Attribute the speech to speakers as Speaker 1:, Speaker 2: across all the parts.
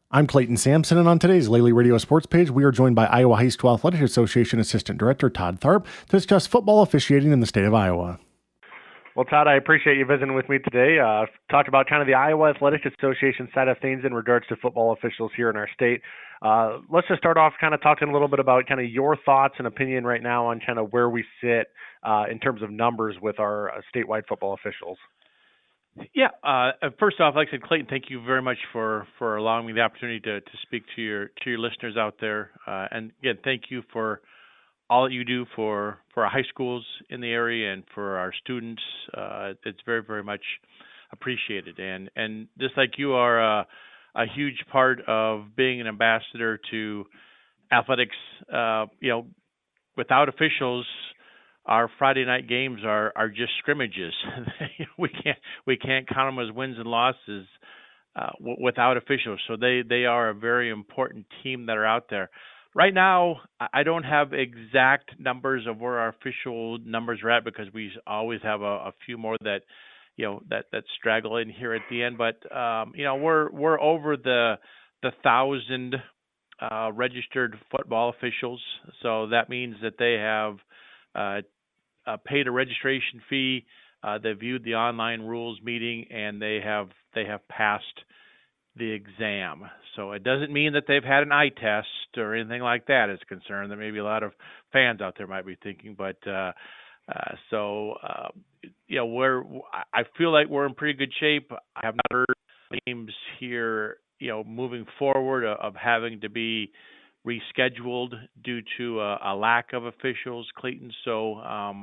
Speaker 1: I'm Clayton Sampson, and on today's Lely Radio Sports page, we are joined by Iowa High School Athletic Association Assistant Director Todd Tharp to discuss football officiating in the state of Iowa.
Speaker 2: Well, Todd, I appreciate you visiting with me today. Talk about kind of the Iowa Athletic Association side of things in regards to football officials here in our state. Let's just start off kind of talking a little bit about kind of your thoughts and opinion right now on kind of where we sit in terms of numbers with our statewide football officials.
Speaker 3: Yeah. First off, like I said, Clayton, thank you very much for allowing me the opportunity to speak to your listeners out there. And again, thank you for all that you do for our high schools in the area and for our students. It's very, very much appreciated. And just like you are a huge part of being an ambassador to athletics, without officials, our Friday night games are just scrimmages. we can't count them as wins and losses without officials. So they are a very important team that are out there. Right now, I don't have exact numbers of where our official numbers are at because we always have a few more that that straggle in here at the end. But we're over the 1,000 registered football officials. So that means that they have paid a registration fee. They viewed the online rules meeting, and they have passed the exam. So it doesn't mean that they've had an eye test or anything like that is concerned. That maybe a lot of fans out there might be thinking, but I feel like we're in pretty good shape. I have not heard games here, moving forward of having to be rescheduled due to a lack of officials, Clayton. So,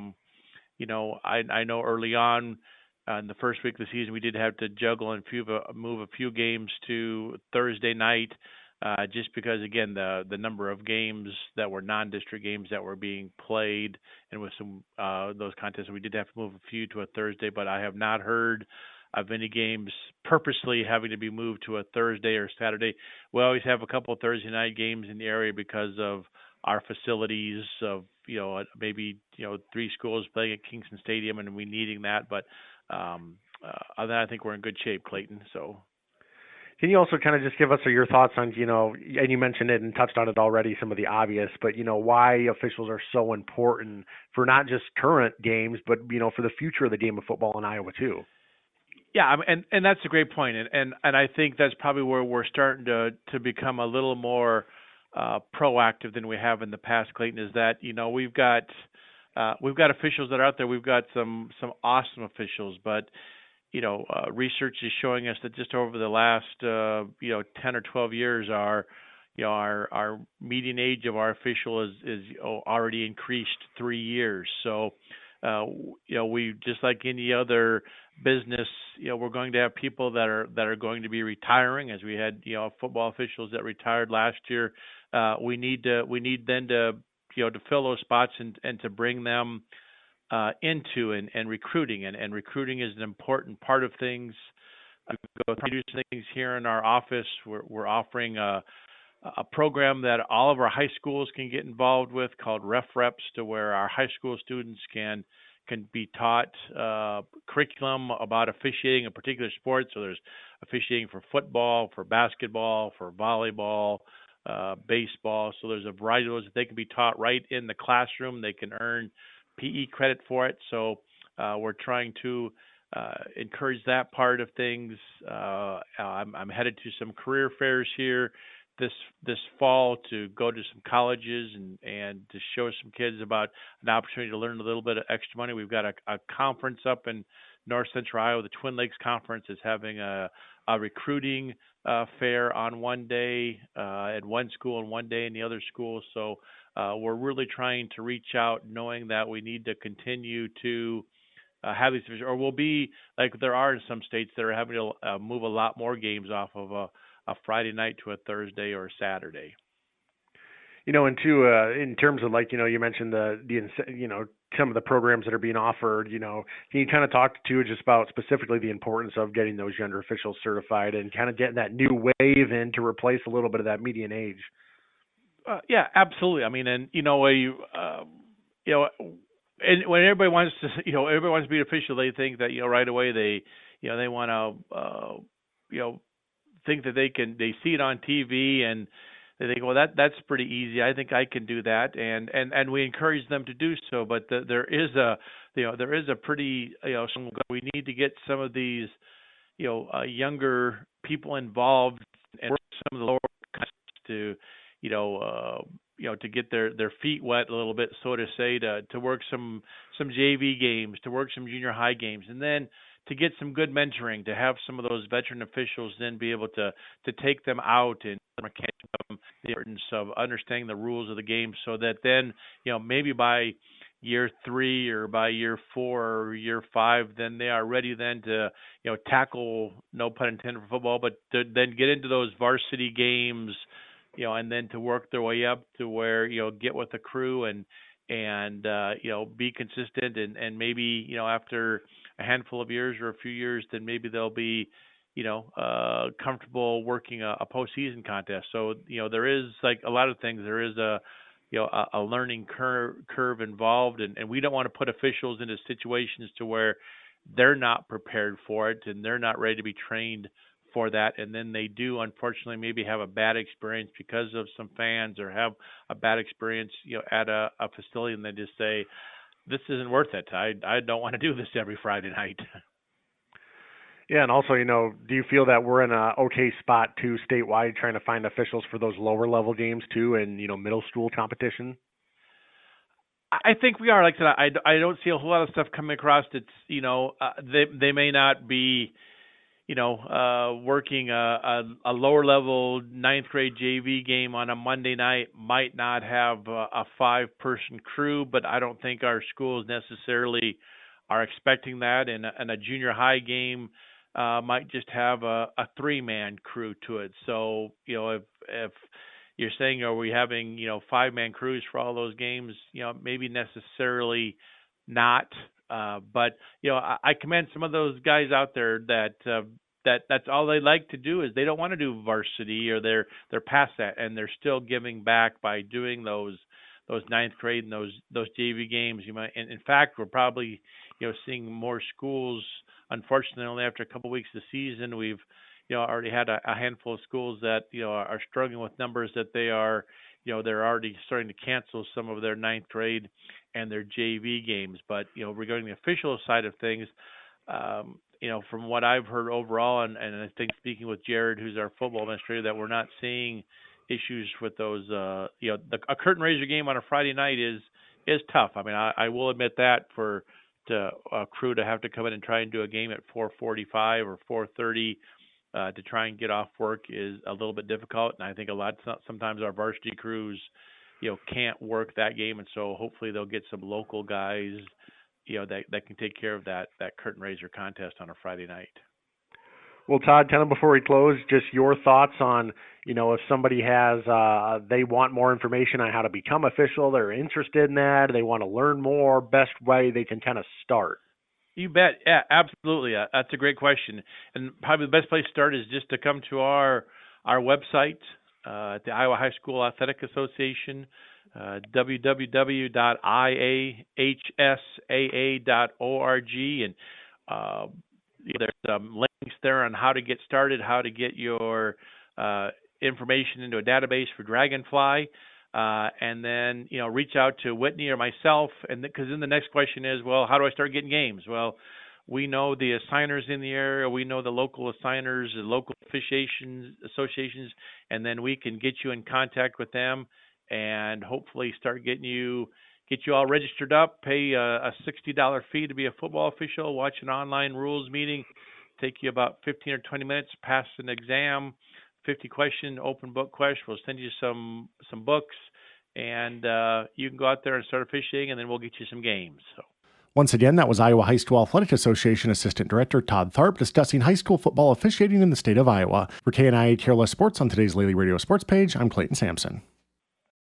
Speaker 3: I know early on in the first week of the season, we did have to juggle and move a few games to Thursday night, just because, again, the number of games that were non-district games that were being played, and with some those contests, we did have to move a few to a Thursday. But I have not heard of any games purposely having to be moved to a Thursday or Saturday. We always have a couple of Thursday night games in the area because of our facilities of, maybe, 3 schools playing at Kingston Stadium and we needing that. But other than that, I think we're in good shape, Clayton. So.
Speaker 2: Can you also kind of just give us your thoughts on, and you mentioned it and touched on it already, some of the obvious, but, why officials are so important for not just current games, but, for the future of the game of football in Iowa too?
Speaker 3: Yeah, and that's a great point, and I think that's probably where we're starting to become a little more proactive than we have in the past, Clayton. Is that we've got officials that are out there. We've got some awesome officials, but research is showing us that just over the last 10 or 12 years, our median age of our official is already increased 3 years. So we, just like any other business, we're going to have people that are going to be retiring, as we had football officials that retired last year. We need then to fill those spots and to bring them into and recruiting, and recruiting is an important part of things. We go through things here in our office. We're offering a program that all of our high schools can get involved with called Ref Reps, to where our high school students can be taught curriculum about officiating a particular sport. So there's officiating for football, for basketball, for volleyball, baseball. So there's a variety of those that they can be taught right in the classroom. They can earn PE credit for it. So we're trying to encourage that part of things. I'm headed to some career fairs here this fall to go to some colleges and to show some kids about an opportunity to learn a little bit of extra money. We've got a conference up in North Central Iowa. The Twin Lakes Conference is having a recruiting fair on one day at one school and one day in the other school. So we're really trying to reach out, knowing that we need to continue to have these, or we'll be like there are in some states that are having to move a lot more games off of a Friday night to a Thursday or a Saturday.
Speaker 2: And two, in terms of you mentioned some of the programs that are being offered, can you kind of talk to just about specifically the importance of getting those younger officials certified and kind of getting that new wave in to replace a little bit of that median age?
Speaker 3: Yeah, absolutely. I mean, and and when everybody wants to be an official, they think that right away they want to think that they see it on TV and they think, well, that's pretty easy. I think I can do that, and we encourage them to do so. But there is a pretty we need to get some of these younger people involved and work some of the lower to to get their feet wet a little bit, so to say, to work some JV games, to work some junior high games, and then to get some good mentoring, to have some of those veteran officials then be able to take them out and the importance of understanding the rules of the game, so that then maybe by year 3 or by year 4 or year 5, then they are ready then to tackle, no pun intended, for football, but to then get into those varsity games, and then to work their way up to where get with the crew and be consistent, and maybe after a handful of years or a few years, then maybe they'll be comfortable working a postseason contest. So there is, like a lot of things, there is a learning curve involved, and we don't want to put officials into situations to where they're not prepared for it and they're not ready to be trained for that, and then they do unfortunately maybe have a bad experience because of some fans, or have a bad experience at a facility, and they just say, this isn't worth it. I don't want to do this every Friday night.
Speaker 2: Yeah, and also, do you feel that we're in a okay spot too statewide, trying to find officials for those lower level games too, and middle school competition?
Speaker 3: I think we are. Like I said, I don't see a whole lot of stuff coming across. It's they may not be working a lower level 9th grade JV game on a Monday night, might not have a 5-person crew, but I don't think our schools necessarily are expecting that. And a junior high game might just have a 3-man crew to it. So, if you're saying, are we having, 5-man crews for all those games? Maybe necessarily not. But I commend some of those guys out there that's all they like to do, is they don't want to do varsity, or they're past that, and they're still giving back by doing those 9th grade and those JV games. And in fact, we're probably seeing more schools. Unfortunately, only after a couple of weeks of the season, we've already had a handful of schools that are struggling with numbers, that they are they're already starting to cancel some of their 9th grade and their JV games. But regarding the official side of things, from what I've heard overall, and I think speaking with Jared, who's our football administrator, that we're not seeing issues with those. A curtain raiser game on a Friday night is tough. I mean, I will admit that for a crew to have to come in and try and do a game at 4:45 or 4:30 to try and get off work is a little bit difficult. And I think sometimes our varsity crews, can't work that game, and so hopefully they'll get some local guys, that can take care of that curtain raiser contest on a Friday night.
Speaker 2: Well, Todd, kind of before we close, just your thoughts on, if somebody has, they want more information on how to become official, they're interested in that, they want to learn more, best way they can kind of start.
Speaker 3: You bet. Yeah, absolutely. That's a great question. And probably the best place to start is just to come to our website, at the Iowa High School Athletic Association, www.ihsaa.org, and there's links there on how to get started, how to get your information into a database for Dragonfly, and then reach out to Whitney or myself, and because then the next question is, well, how do I start getting games? Well, we know the assigners in the area, we know the local assigners, the local associations, and then we can get you in contact with them and hopefully start get you all registered up, pay a $60 fee to be a football official, watch an online rules meeting, take you about 15 or 20 minutes, pass an exam, 50-question open book question. We'll send you some books, and you can go out there and start officiating, and then we'll get you some games. So.
Speaker 1: Once again, that was Iowa High School Athletic Association Assistant Director Todd Tharp discussing high school football officiating in the state of Iowa. For KNIA Tier List Sports on today's Lely Radio Sports page, I'm Clayton Sampson.